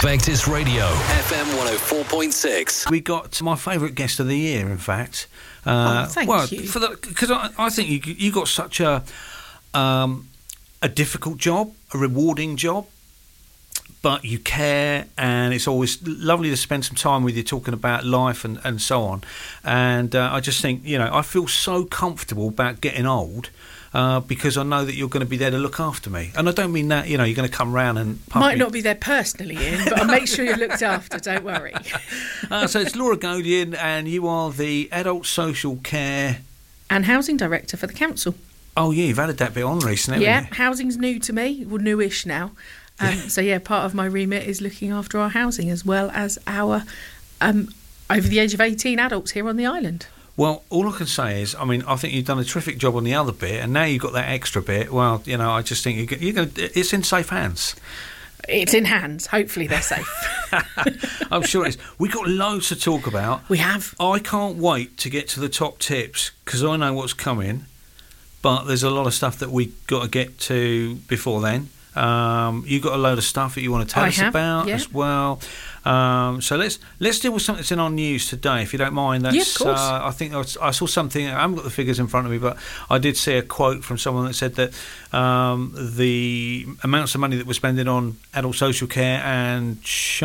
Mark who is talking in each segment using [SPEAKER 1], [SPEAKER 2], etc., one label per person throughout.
[SPEAKER 1] Vectis Radio, FM 104.6.
[SPEAKER 2] We got my favourite guest of the year, in fact.
[SPEAKER 3] Thank you.
[SPEAKER 2] Because I think you got such a difficult job, a rewarding job, but you care, and it's always lovely to spend some time with you talking about life and so on. And I just think, I feel so comfortable about getting old. Because I know that you're going to be there to look after me. And I don't mean that, you're going to come round and...
[SPEAKER 3] Might not be there personally, Ian, but I'll make sure you're looked after, don't worry.
[SPEAKER 2] So it's Laura Godian, and you are the Adult Social Care...
[SPEAKER 3] and Housing Director for the Council.
[SPEAKER 2] Oh, yeah, you've added that bit on recently, haven't you?
[SPEAKER 3] Housing's new to me, well, newish now. So, part of my remit is looking after our housing as well as our over the age of 18 adults here on the island.
[SPEAKER 2] Well, all I can say is, I think you've done a terrific job on the other bit, and now you've got that extra bit. Well, I just think it's in safe hands.
[SPEAKER 3] It's in hands. Hopefully they're safe.
[SPEAKER 2] I'm sure it is. We've got loads to talk about.
[SPEAKER 3] We have.
[SPEAKER 2] I can't wait to get to the top tips, because I know what's coming, but there's a lot of stuff that we've got to get to before then. You've got a load of stuff that you want to tell us about as well. So let's deal with something that's in our news today, if you don't mind. That's,
[SPEAKER 3] of course.
[SPEAKER 2] I think I saw something. I haven't got the figures in front of me, but I did see a quote from someone that said that the amounts of money that we're spending on adult social care and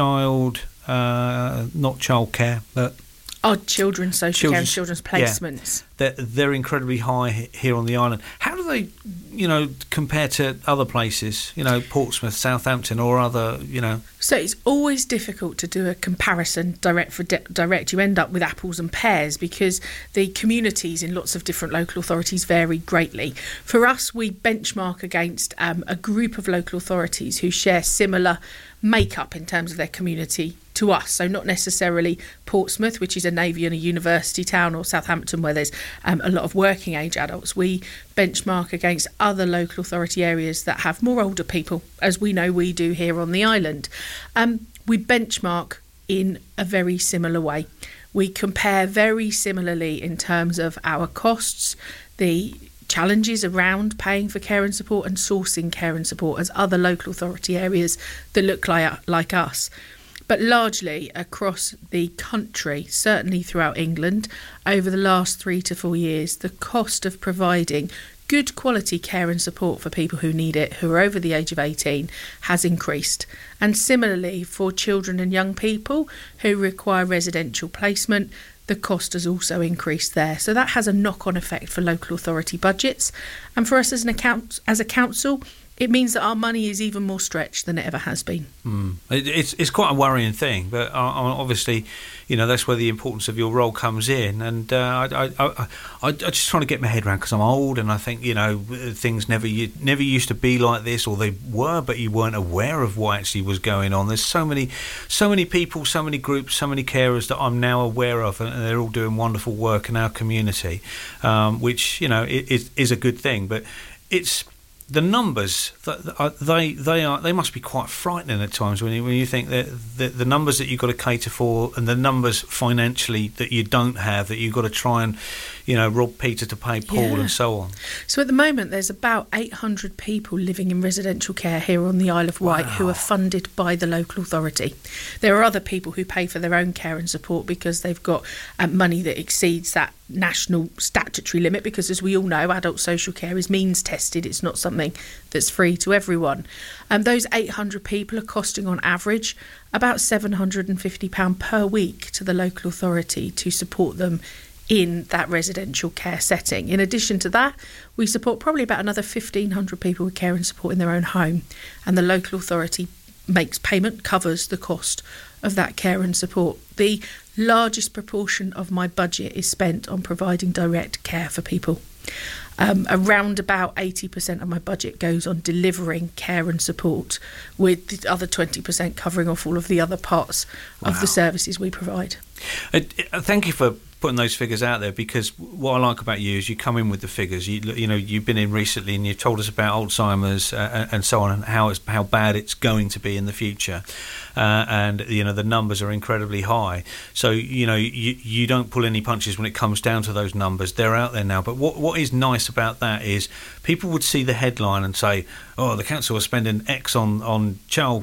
[SPEAKER 2] not child care, but
[SPEAKER 3] children's social care and children's placements.
[SPEAKER 2] Yeah, they're incredibly high here on the island. How do they, compare to other places, Portsmouth, Southampton, or other,
[SPEAKER 3] So it's always difficult to do a comparison direct for direct. You end up with apples and pears because the communities in lots of different local authorities vary greatly. For us, we benchmark against a group of local authorities who share similar makeup in terms of their community to us. So not necessarily Portsmouth, which is a navy and a university town, or Southampton, where there's a lot of working age adults. We benchmark against other local authority areas that have more older people, as we know we do here on the island. We benchmark in a very similar way. We compare very similarly in terms of our costs, the challenges around paying for care and support and sourcing care and support as other local authority areas that look like us. But largely across the country, certainly throughout England, over the last 3 to 4 years, the cost of providing good quality care and support for people who need it, who are over the age of 18, has increased. And similarly, for children and young people who require residential placement, the cost has also increased there. So that has a knock-on effect for local authority budgets. And for us as a council, it means that our money is even more stretched than it ever has been.
[SPEAKER 2] It's quite a worrying thing, but obviously, that's where the importance of your role comes in. And I just trying to get my head around, because I'm old, and I think things never used to be like this, or they were, but you weren't aware of what actually was going on. There's so many people, so many groups, so mmany carers that I'm now aware of, and they're all doing wonderful work in our community, which is a good thing. But it's the numbers, they must be quite frightening at times when you think that the numbers that you've got to cater for, and the numbers financially that you don't have, that you've got to try and rob Peter to pay Paul, and so on.
[SPEAKER 3] So at the moment there's about 800 people living in residential care here on the Isle of Wight who are funded by the local authority. There are other people who pay for their own care and support because they've got money that exceeds that national statutory limit, because as we all know, adult social care is means tested. It's not something that's free to everyone. Those 800 people are costing on average about £750 per week to the local authority to support them in that residential care setting. In addition to that, we support probably about another 1,500 people with care and support in their own home, and the local authority makes payment, covers the cost of that care and support. The largest proportion of my budget is spent on providing direct care for people. Around about 80% of my budget goes on delivering care and support, with the other 20% covering off all of the other parts of the services we provide.
[SPEAKER 2] Thank you for putting those figures out there, because what I like about you is you come in with the figures. You've been in recently and you've told us about Alzheimer's and so on, and how bad it's going to be in the future, and the numbers are incredibly high. So you don't pull any punches when it comes down to those numbers. They're out there now. But what is nice about that is people would see the headline and say, "Oh, the council are spending X on child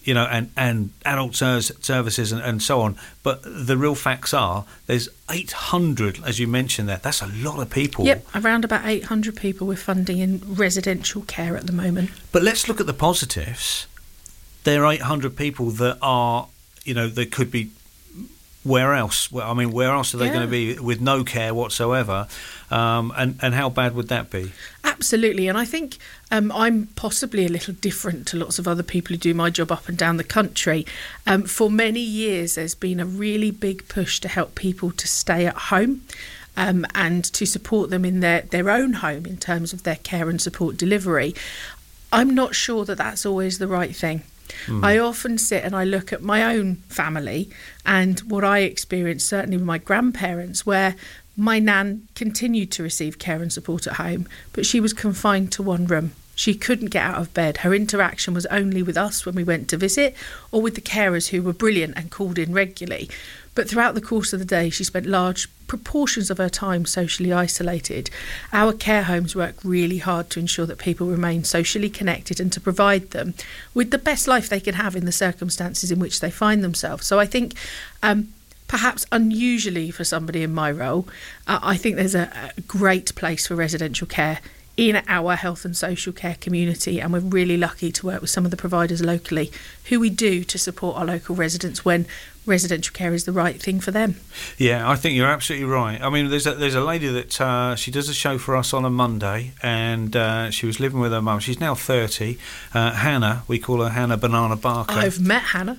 [SPEAKER 2] and adult services and so on. But the real facts are there's 800, as you mentioned there. That's a lot of people.
[SPEAKER 3] Yep, around about 800 people we're funding in residential care at the moment.
[SPEAKER 2] But let's look at the positives. There are 800 people that are, they could be. Where else? Well, I mean, where else are they going to be with no care whatsoever? And how bad would that be?
[SPEAKER 3] Absolutely. And I think I'm possibly a little different to lots of other people who do my job up and down the country. For many years, there's been a really big push to help people to stay at home. And to support them in their own home in terms of their care and support delivery. I'm not sure that that's always the right thing. I often sit and I look at my own family and what I experienced, certainly with my grandparents, where my nan continued to receive care and support at home, but she was confined to one room. She couldn't get out of bed. Her interaction was only with us when we went to visit or with the carers who were brilliant and called in regularly. But throughout the course of the day, she spent large proportions of her time socially isolated. Our care homes work really hard to ensure that people remain socially connected and to provide them with the best life they can have in the circumstances in which they find themselves. So I think perhaps unusually for somebody in my role, I think there's a great place for residential care in our health and social care community, and we're really lucky to work with some of the providers locally who we do to support our local residents when residential care is the right thing for them.
[SPEAKER 2] Yeah, I think you're absolutely right. I mean, there's a lady that she does a show for us on a Monday, and she was living with her mum. She's now 30. Hannah, we call her Hannah Banana Barker.
[SPEAKER 3] I've met Hannah.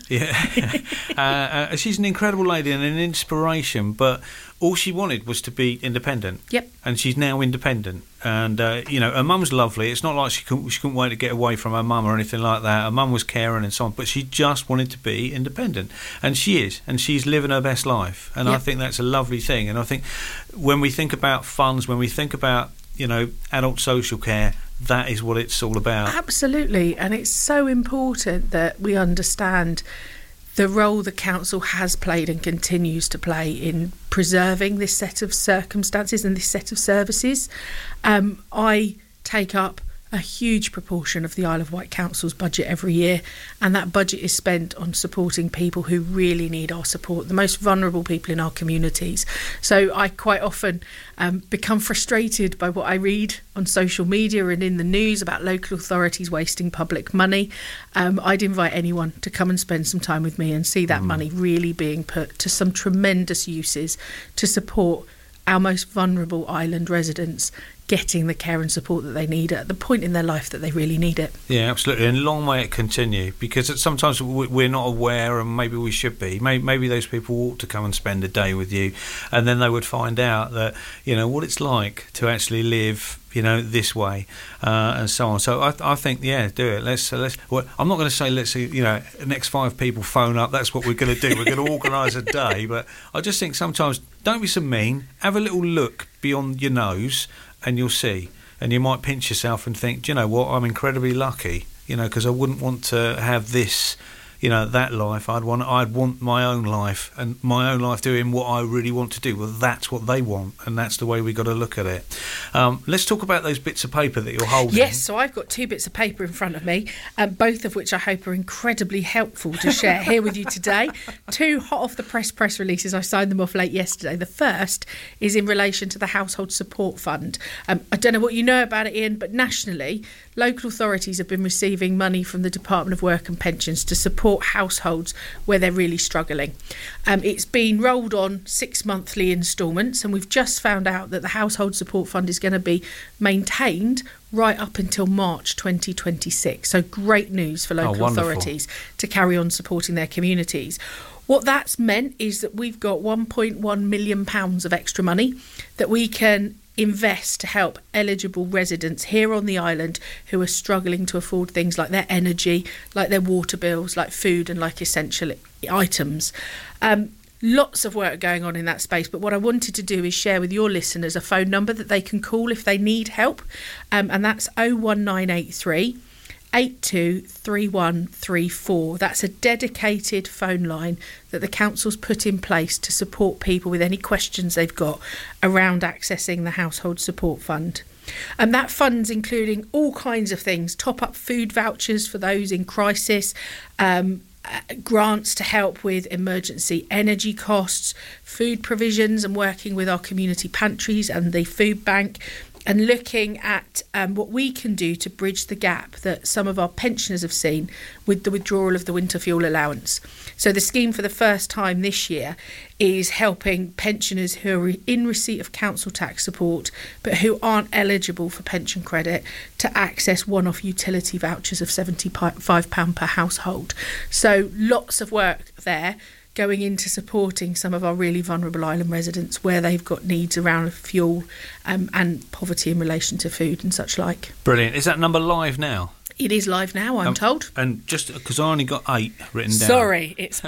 [SPEAKER 2] Yeah. She's an incredible lady and an inspiration, but all she wanted was to be independent.
[SPEAKER 3] Yep.
[SPEAKER 2] And she's now independent. And, her mum's lovely. It's not like she couldn't wait to get away from her mum or anything like that. Her mum was caring and so on, but she just wanted to be independent. And she is, and she's living her best life. And I think that's a lovely thing. And I think when we think about funds, when we think about, adult social care, that is what it's all about.
[SPEAKER 3] Absolutely. And it's so important that we understand the role the council has played and continues to play in preserving this set of circumstances and this set of services. I take up a huge proportion of the Isle of Wight Council's budget every year, and that budget is spent on supporting people who really need our support, the most vulnerable people in our communities. So I quite often become frustrated by what I read on social media and in the news about local authorities wasting public money. I'd invite anyone to come and spend some time with me and see that money really being put to some tremendous uses to support our most vulnerable island residents getting the care and support that they need at the point in their life that they really need it.
[SPEAKER 2] Yeah, absolutely. And long may it continue, because sometimes we're not aware, and maybe we should be. Maybe those people ought to come and spend a day with you, and then they would find out that, what it's like to actually live, this way, and so on. So I think, do it. Let's. Well, I'm not going to say let's. Next 5 people phone up. That's what we're going to do. We're going to organise a day. But I just think sometimes don't be so mean. Have a little look beyond your nose, and you'll see. And you might pinch yourself and think, do you know what? I'm incredibly lucky. Because I wouldn't want to have this. That life. I'd want my own life, and my own life doing what I really want to do. Well, that's what they want, and that's the way we got to look at it. Let's talk about those bits of paper that you're holding.
[SPEAKER 3] Yes, so I've got 2 bits of paper in front of me, both of which I hope are incredibly helpful to share here with you today. 2 hot off the press releases. I signed them off late yesterday. The first is in relation to the Household Support Fund. I don't know what you know about it, Ian, but nationally, local authorities have been receiving money from the Department of Work and Pensions to support households where they're really struggling. It's been rolled on 6 monthly instalments, and we've just found out that the Household Support Fund is going to be maintained right up until March 2026. So great news for local authorities to carry on supporting their communities. What that's meant is that we've got £1.1 million of extra money that we can invest to help eligible residents here on the island who are struggling to afford things like their energy, like their water bills, like food and like essential items. Lots of work going on in that space, but what I wanted to do is share with your listeners a phone number that they can call if they need help, and that's 01983 823134. That's a dedicated phone line that the council's put in place to support people with any questions they've got around accessing the Household Support Fund. And that fund's including all kinds of things, top-up food vouchers for those in crisis, grants to help with emergency energy costs, food provisions, and working with our community pantries and the food bank, and looking at what we can do to bridge the gap that some of our pensioners have seen with the withdrawal of the winter fuel allowance. So the scheme for the first time this year is helping pensioners who are in receipt of council tax support but who aren't eligible for pension credit to access one-off utility vouchers of £75 per household. So lots of work there going into supporting some of our really vulnerable island residents where they've got needs around fuel and poverty in relation to food and such like.
[SPEAKER 2] Brilliant. Is that number live now?
[SPEAKER 3] It is live now, I'm told.
[SPEAKER 2] And just because I only got 8 written down.
[SPEAKER 3] Sorry, it's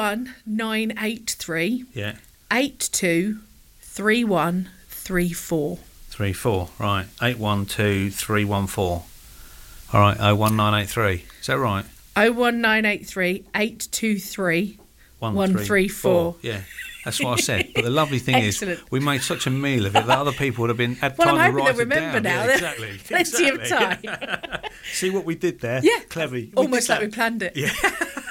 [SPEAKER 3] 01983 82 3134.
[SPEAKER 2] 34, right. 812314. All right, 01983. Is that right?
[SPEAKER 3] 01983 823 134.
[SPEAKER 2] Yeah, that's what I said. But the lovely thing is, we made such a meal of it that other people would have had
[SPEAKER 3] well,
[SPEAKER 2] time
[SPEAKER 3] I'm
[SPEAKER 2] to write
[SPEAKER 3] hoping they'll remember now.
[SPEAKER 2] Yeah, exactly.
[SPEAKER 3] Plenty of time.
[SPEAKER 2] See what we did there?
[SPEAKER 3] Yeah.
[SPEAKER 2] Clever.
[SPEAKER 3] Almost like we planned it.
[SPEAKER 2] Yeah.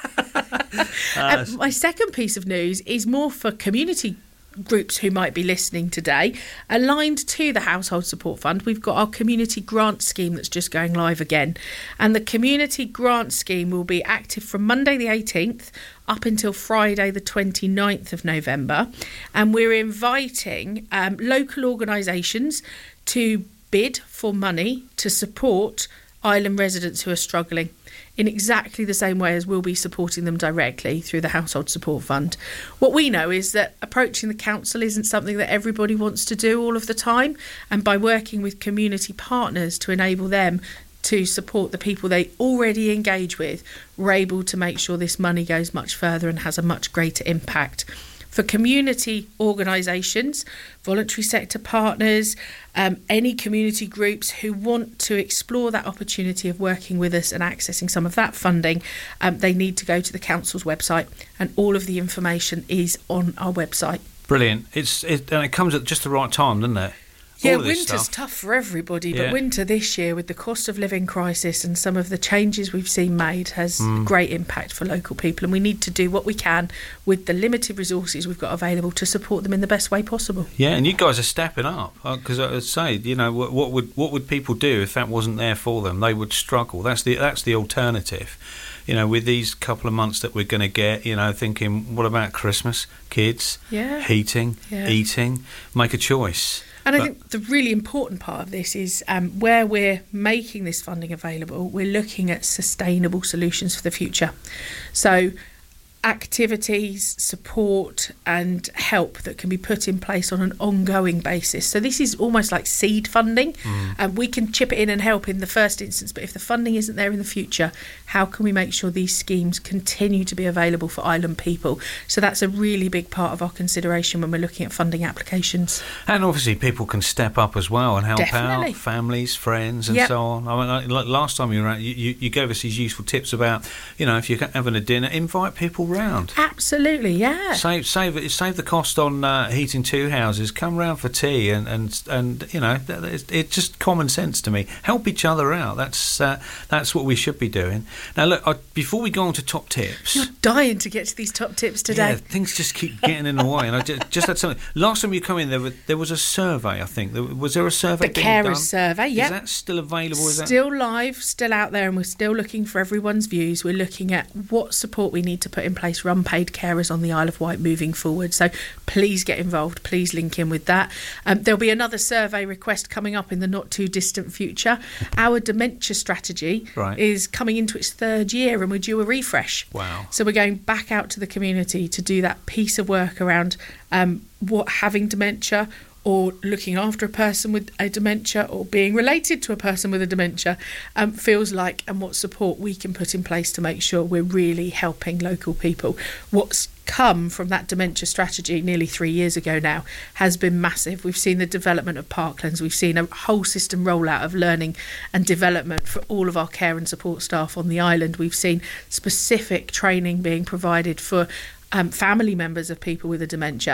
[SPEAKER 3] My second piece of news is more for community groups who might be listening today. Aligned to the Household Support Fund, we've got our community grant scheme that's just going live again. And the community grant scheme will be active from Monday the 18th up until Friday the 29th of November. And we're inviting local organisations to bid for money to support island residents who are struggling in exactly the same way as we'll be supporting them directly through the Household Support Fund. What we know is that approaching the council isn't something that everybody wants to do all of the time, and by working with community partners to enable them to support the people they already engage with, we're able to make sure this money goes much further and has a much greater impact. For community organisations, voluntary sector partners, any community groups who want to explore that opportunity of working with us and accessing some of that funding, they need to go to the council's website, and all of the information is on our website.
[SPEAKER 2] Brilliant. And it comes at just the right time, doesn't it?
[SPEAKER 3] Yeah, winter's tough for everybody, but winter this year with the cost of living crisis and some of the changes we've seen made has great impact for local people, and we need to do what we can with the limited resources we've got available to support them in the best way possible.
[SPEAKER 2] Yeah, and you guys are stepping up, because I would say, you know, what would people do if that wasn't there for them? They would struggle. That's the alternative. You know, with these couple of months that we're going to get, you know, thinking, what about Christmas, kids, heating, eating, make a choice.
[SPEAKER 3] And I think the really important part of this is where we're making this funding available, we're looking at sustainable solutions for the future. So activities, support and help that can be put in place on an ongoing basis. So this is almost like seed funding, and we can chip it in and help in the first instance, but if the funding isn't there in the future, how can we make sure these schemes continue to be available for island people? So that's a really big part of our consideration when we're looking at funding applications. And
[SPEAKER 2] obviously people can step up as well and help
[SPEAKER 3] Definitely.
[SPEAKER 2] out families, friends and so on. I mean, like last time you were out, you gave us these useful tips about, you know, if you're having a dinner, invite people round.
[SPEAKER 3] Absolutely, yeah.
[SPEAKER 2] Save the cost on heating 2 houses. Come round for tea, and you know, it's just common sense to me. Help each other out. That's what we should be doing. Now, look, before we go on to top tips,
[SPEAKER 3] you're dying to get to these top tips today.
[SPEAKER 2] Yeah, things just keep getting in the way, and I just had something. Last time you come in, there was a survey. I think was there a survey?
[SPEAKER 3] The carers survey. Yeah.
[SPEAKER 2] Is that still available?
[SPEAKER 3] Still live, still out there, and we're still looking for everyone's views. We're looking at what support we need to put in place for unpaid carers on the Isle of Wight moving forward. So please get involved. Please link in with that. There'll be another survey request coming up in the not too distant future. Our dementia strategy is coming into its 3rd year, and we're due a refresh.
[SPEAKER 2] Wow.
[SPEAKER 3] So we're going back out to the community to do that piece of work around what having dementia, or looking after a person with a dementia, or being related to a person with a dementia feels like, and what support we can put in place to make sure we're really helping local people. What's come from that dementia strategy nearly 3 years ago now has been massive. We've seen the development of Parklands. We've seen a whole system rollout of learning and development for all of our care and support staff on the island. We've seen specific training being provided for family members of people with a dementia.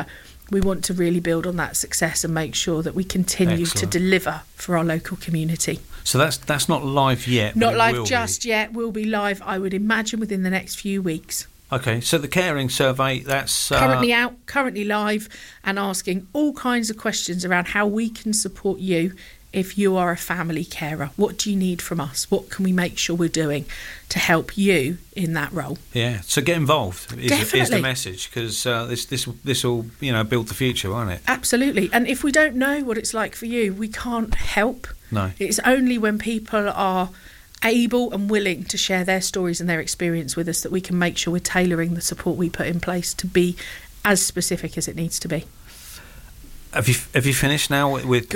[SPEAKER 3] We want to really build on that success and make sure that we continue to deliver for our local community.
[SPEAKER 2] So that's not live yet.
[SPEAKER 3] Not live just yet. We'll be live, I would imagine, within the next few weeks.
[SPEAKER 2] Okay, so the caring survey, that's...
[SPEAKER 3] currently out, currently live, and asking all kinds of questions around how we can support you if you are a family carer. What do you need from us? What can we make sure we're doing to help you in that role?
[SPEAKER 2] Yeah, so get involved is the message, because this will build the future, won't it?
[SPEAKER 3] Absolutely. And if we don't know what it's like for you, we can't help.
[SPEAKER 2] No.
[SPEAKER 3] It's only when people are able and willing to share their stories and their experience with us that we can make sure we're tailoring the support we put in place to be as specific as it needs to be.
[SPEAKER 2] Have you finished now with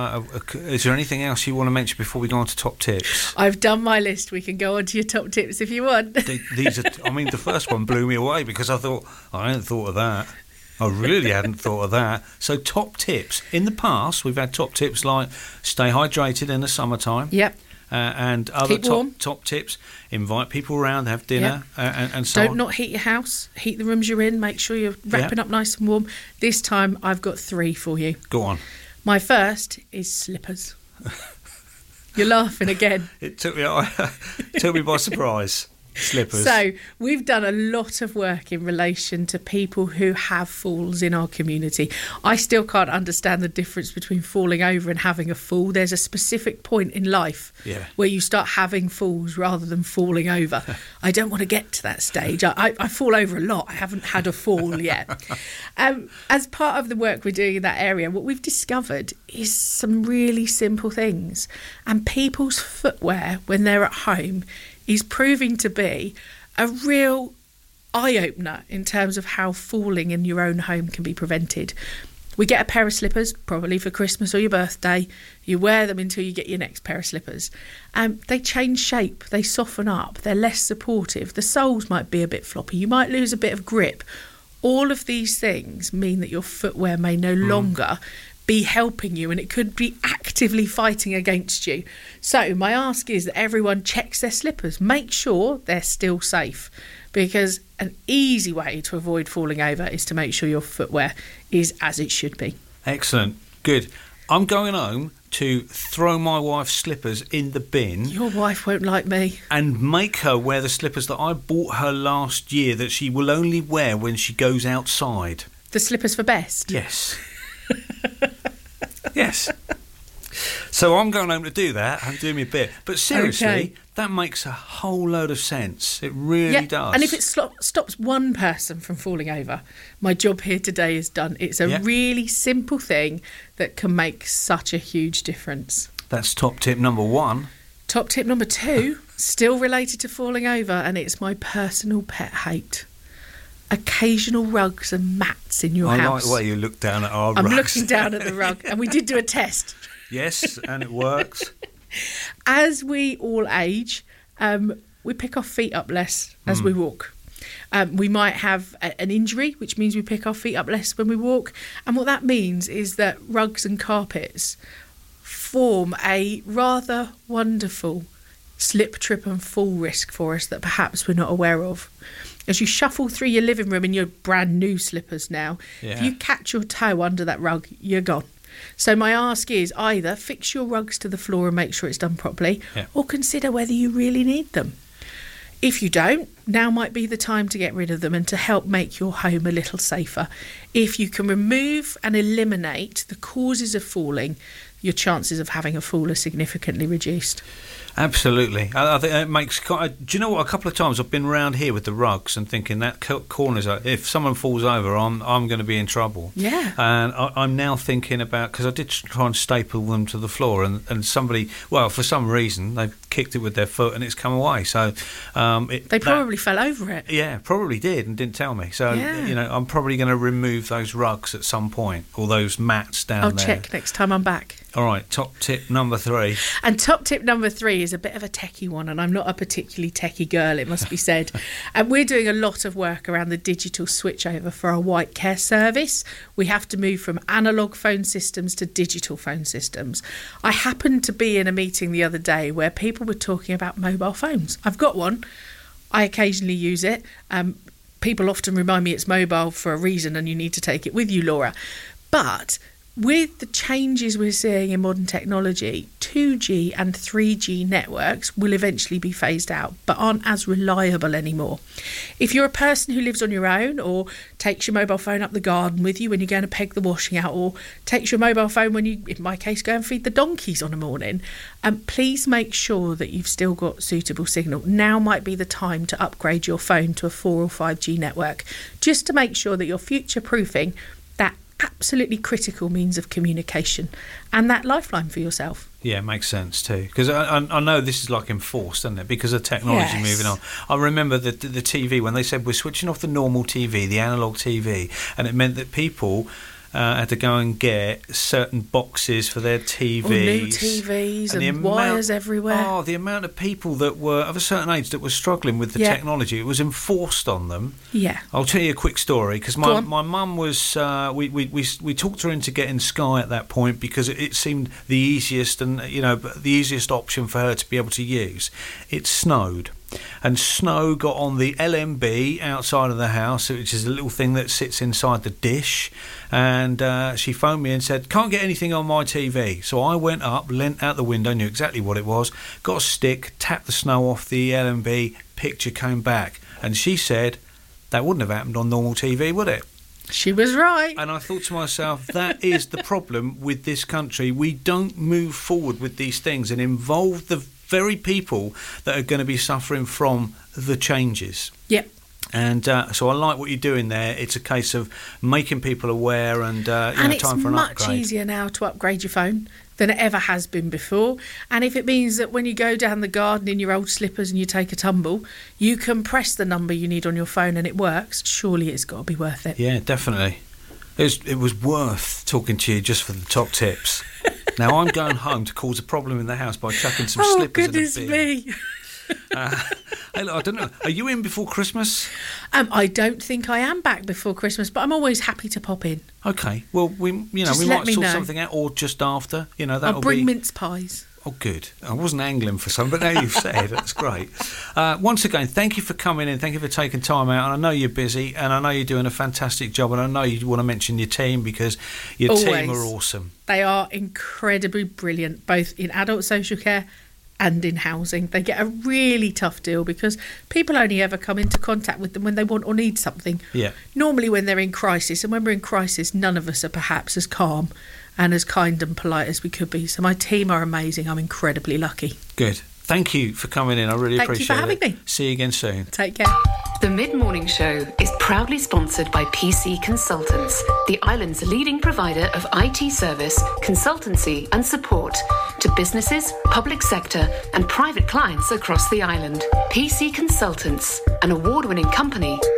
[SPEAKER 2] is there anything else you want to mention before we go on to top tips?
[SPEAKER 3] I've done my list. We can go on to your top tips if you want.
[SPEAKER 2] These are, the first one blew me away because I thought, I hadn't thought of that. I really hadn't thought of that. So top tips. In the past, we've had top tips like stay hydrated in the summertime.
[SPEAKER 3] Yep.
[SPEAKER 2] And other top tips, invite people around, have dinner, and so on.
[SPEAKER 3] Don't not heat your house, heat the rooms you're in, make sure you're wrapping up nice and warm. This time I've got 3 for you.
[SPEAKER 2] Go on.
[SPEAKER 3] My first is slippers. You're laughing again.
[SPEAKER 2] It took me by surprise. Slippers.
[SPEAKER 3] So we've done a lot of work in relation to people who have falls in our community. I still can't understand the difference between falling over and having a fall. There's a specific point in life where you start having falls rather than falling over. I don't want to get to that stage. I fall over a lot. I haven't had a fall yet. As part of the work we're doing in that area, what we've discovered is some really simple things. And people's footwear when they're at home is proving to be a real eye-opener in terms of how falling in your own home can be prevented. We get a pair of slippers, probably for Christmas or your birthday. You wear them until you get your next pair of slippers. They change shape, they soften up, they're less supportive. The soles might be a bit floppy, you might lose a bit of grip. All of these things mean that your footwear may no longer be helping you, and it could be actively fighting against you. So my ask is that everyone checks their slippers, make sure they're still safe, because an easy way to avoid falling over is to make sure your footwear is as it should be.
[SPEAKER 2] Excellent. Good. I'm going home to throw my wife's slippers in the bin.
[SPEAKER 3] Your wife won't like me.
[SPEAKER 2] And make her wear the slippers that I bought her last year that she will only wear when she goes outside.
[SPEAKER 3] The slippers for best?
[SPEAKER 2] Yes. Yes. So I'm going home to do that. I'm doing my bit. But seriously, that makes a whole load of sense. It really does.
[SPEAKER 3] And if it stops one person from falling over, my job here today is done. It's a really simple thing that can make such a huge difference.
[SPEAKER 2] That's top tip number 1.
[SPEAKER 3] Top tip number 2, still related to falling over, and it's my personal pet hate. Occasional rugs and mats in your house.
[SPEAKER 2] I like the way you look down at our rugs.
[SPEAKER 3] I'm looking down at the rug, and we did do a test.
[SPEAKER 2] Yes, and it works.
[SPEAKER 3] As we all age, we pick our feet up less as we walk. We might have an injury, which means we pick our feet up less when we walk. And what that means is that rugs and carpets form a rather wonderful slip, trip and fall risk for us that perhaps we're not aware of. As you shuffle through your living room in your brand new slippers now, if you catch your toe under that rug, you're gone. So my ask is either fix your rugs to the floor and make sure it's done properly, or consider whether you really need them. If you don't, now might be the time to get rid of them and to help make your home a little safer. If you can remove and eliminate the causes of falling, your chances of having a fall are significantly reduced.
[SPEAKER 2] Absolutely. I think it makes... Do you know what? A couple of times I've been around here with the rugs and thinking that corner's... If someone falls over, I'm going to be in trouble.
[SPEAKER 3] Yeah.
[SPEAKER 2] And I'm now thinking about... Because I did try and staple them to the floor and somebody... Well, for some reason, they've kicked it with their foot and it's come away. So...
[SPEAKER 3] they probably fell over it.
[SPEAKER 2] Yeah, probably did and didn't tell me. So, I'm probably going to remove those rugs at some point, or those mats down there.
[SPEAKER 3] I'll check next time I'm back.
[SPEAKER 2] All right, top tip number 3.
[SPEAKER 3] And top tip number 3 is a bit of a techie one, and I'm not a particularly techie girl, it must be said. And we're doing a lot of work around the digital switchover for our White Care service. We have to move from analogue phone systems to digital phone systems. I happened to be in a meeting the other day where people were talking about mobile phones. I've got one. I occasionally use it. people often remind me it's mobile for a reason and you need to take it with you, Laura. But with the changes we're seeing in modern technology, 2G and 3G networks will eventually be phased out, but aren't as reliable anymore. If you're a person who lives on your own, or takes your mobile phone up the garden with you when you're going to peg the washing out, or takes your mobile phone when you, in my case, go and feed the donkeys on a morning, please make sure that you've still got suitable signal. Now might be the time to upgrade your phone to a 4 or 5G network, just to make sure that you're future-proofing that absolutely critical means of communication and that lifeline for yourself.
[SPEAKER 2] Yeah, it makes sense too, because I know this is like enforced, isn't it, because of technology moving on. I remember the TV, when they said we're switching off the normal TV, the analogue TV, and it meant that people had to go and get certain boxes for their TVs.
[SPEAKER 3] New TVs and wires everywhere.
[SPEAKER 2] Oh, the amount of people that were of a certain age that were struggling with the technology. It was enforced on them.
[SPEAKER 3] Yeah.
[SPEAKER 2] I'll tell you a quick story, because my mum was... we talked her into getting Sky at that point because it seemed the easiest and, the easiest option for her to be able to use. It snowed. And snow got on the LMB outside of the house, which is a little thing that sits inside the dish, and she phoned me and said, can't get anything on my TV. So I went up, leant out the window, knew exactly what it was, got a stick, tapped the snow off the LMB, picture came back, and she said, that wouldn't have happened on normal TV, would it?
[SPEAKER 3] She was right.
[SPEAKER 2] And I thought to myself, that is the problem with this country. We don't move forward with these things and involve the very people that are going to be suffering from the changes.
[SPEAKER 3] Yep.
[SPEAKER 2] And so I like what you're doing there. It's a case of making people aware and time for an upgrade.
[SPEAKER 3] And it's much easier now to upgrade your phone than it ever has been before. And if it means that when you go down the garden in your old slippers and you take a tumble, you can press the number you need on your phone and it works, surely it's got to be worth it.
[SPEAKER 2] Yeah, definitely. It was worth talking to you just for the top tips. Now I'm going home to cause a problem in the house by chucking some slippers in a bin.
[SPEAKER 3] Oh, goodness me.
[SPEAKER 2] Hey, look, I don't know. Are you in before Christmas?
[SPEAKER 3] I don't think I am back before Christmas, but I'm always happy to pop in.
[SPEAKER 2] Okay. Well, we might sort something out, or just after.
[SPEAKER 3] I'll bring mince pies.
[SPEAKER 2] Oh, good. I wasn't angling for some, but now you've said it, that's great. Once again, thank you for coming in. Thank you for taking time out. And I know you're busy, and I know you're doing a fantastic job. And I know you want to mention your team, because your team are awesome.
[SPEAKER 3] They are incredibly brilliant, both in adult social care and in housing. They get a really tough deal because people only ever come into contact with them when they want or need something.
[SPEAKER 2] Yeah.
[SPEAKER 3] Normally when they're in crisis, and when we're in crisis, none of us are perhaps as calm and as kind and polite as we could be. So my team are amazing. I'm incredibly lucky.
[SPEAKER 2] Good. Thank you for coming in. I really appreciate it.
[SPEAKER 3] Thank you for having me.
[SPEAKER 2] See you again soon.
[SPEAKER 3] Take care.
[SPEAKER 4] The Mid-Morning Show is proudly sponsored by PC Consultants, the island's leading provider of IT service, consultancy and support to businesses, public sector and private clients across the island. PC Consultants, an award-winning company